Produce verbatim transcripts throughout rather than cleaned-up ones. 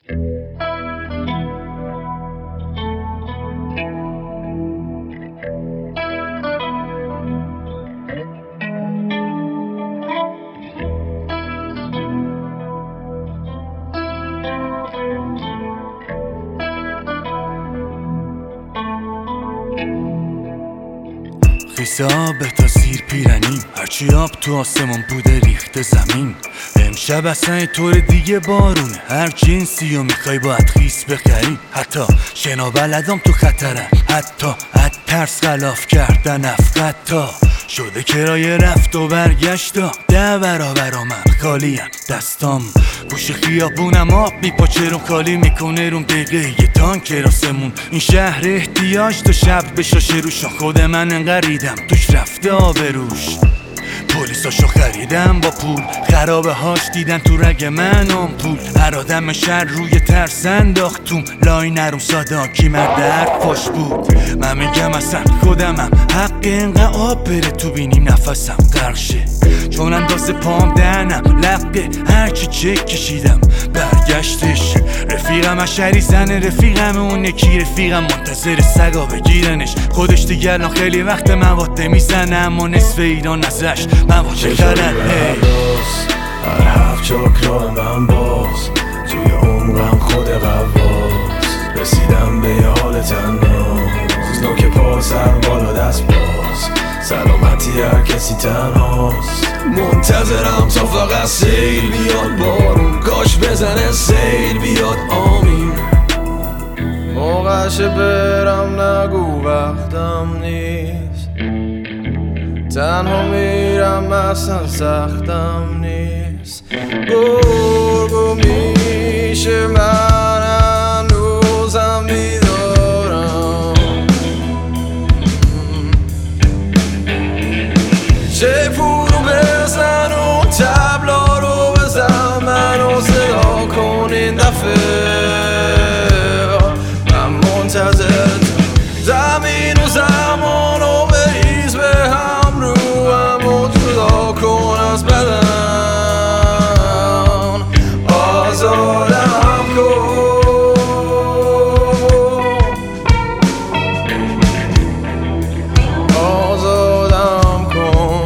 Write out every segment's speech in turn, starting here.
خیسه آبه تا زیر پیرنی، هرچی آب تو آسمون بوده ریخته زمین. امشب اصلا یه طور دیگه بارونه، هر جنسی رو میخوای باید خیس بخری. حتی شنا بلدام تو خطرن، حتی حد ترس خلاف کردن افقتا شده کرایه رفت و برگشتا. ده برابر من خالیم دستام، گوش خیابونم آب میپاچه روم، خالی میکنه روم دقیقه یه تانک راسمون. این شهر احتیاج تو شب بشاشه روش، خود من انقدر ریدم توش رفته آبروش. پولیساشو خریدم با پول، خرابه هاش دیدن تو رگ من آمپول. هر آدم شهر روی ترس انداختوم، لای نروم ساداکی مرد حرفاش بود. من میگم اصلا خودمم حق اینقدر آب بره تو بینیم نفسم غرق شه، چون انداز پام دهنم لقه هرچی چک کشیدم برگشتش. رفیقم اشری زنه، رفیقم اون یکی رفیقم منتظر سگا بگیرنش. خودش دیگر الان خیلی وقت مواده میزنه، اما نصف ایران ازش مواده خرن. هر هفت چاکرا من باز توی عمرم خود قواز، رسیدم به یه حال تناز، نوک پا سر بالا دست باز، سلامتی هر کسی تنهاست. منتظرم تا فقط سیل بیاد، بارون کاش بزنه سیل بیاد آمین. موقعش برم نگو وقتم نیست، تنها میرم اصلا سختم نیست. گرگو میشه من هنوزم بیدارم، چه پولو بزن و تبلا رو بزن، منو صدا کن این دفعه. من منتظرتم زمین و زمان و بریز به هم رو هم و جدا کن از بدن. آزادم کن، آزادم کن.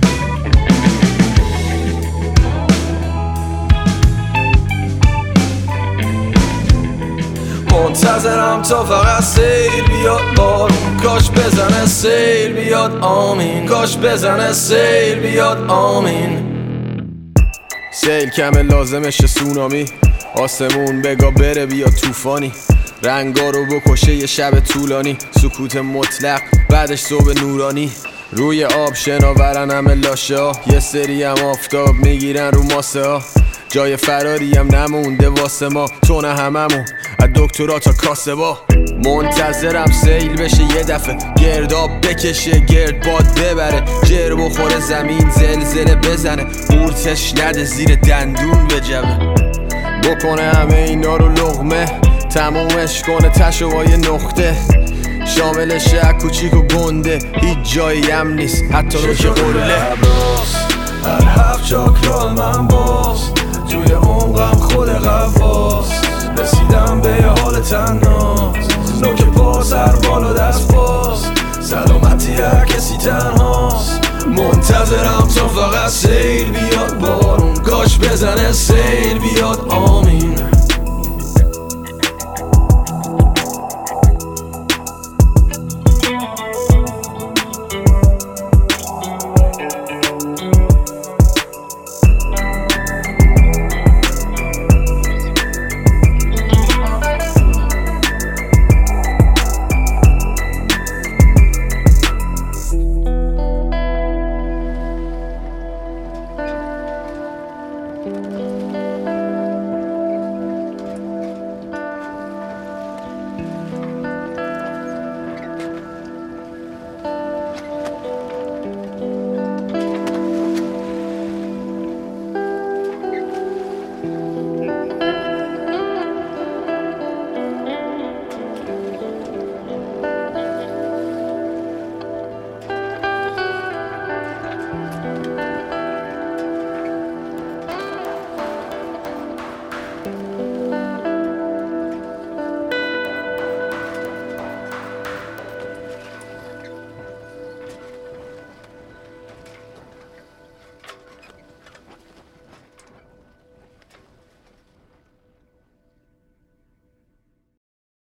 منتظرم تا فقط سیل بیاد، بارون کاش بزنه سیل بیاد آمین، کاش بزنه سیل بیاد آمین. سیل کمه لازمشه سونامی، آسمون بگا بره بیا توفانی، رنگا رو بکشه یه شب طولانی، سکوت مطلق بعدش صبح نورانی. روی آب شناورن همه لاشه ها، یه سری هم آفتاب میگیرن رو ماسه ها. جای فراری هم نمونده واسه ما، تو نه هممون از دکترا تا کاسه با. منتظرم سیل بشه یه دفعه، گرداب بکشه گرد باد ببره، جر بخوره زمین زلزله بزنه، قورتش نده زیر دندون بجبه. بکنه همه اینا رو لقمه، تمومش کنه تشو با یه نقطه، شامل شهر کوچیک و گنده، هیچ جایی هم نیست حتی رو که قله. هر هفت چاکرا من باز توی عمقم خود قواز، رسیدم به یه حال تناز، نوک پا سر بالا دست باز، سلامتی هر کسی تنهاست. منتظرم تا فقط سیل بیاد، بارون کاش بزنه سیل بیاد آمین.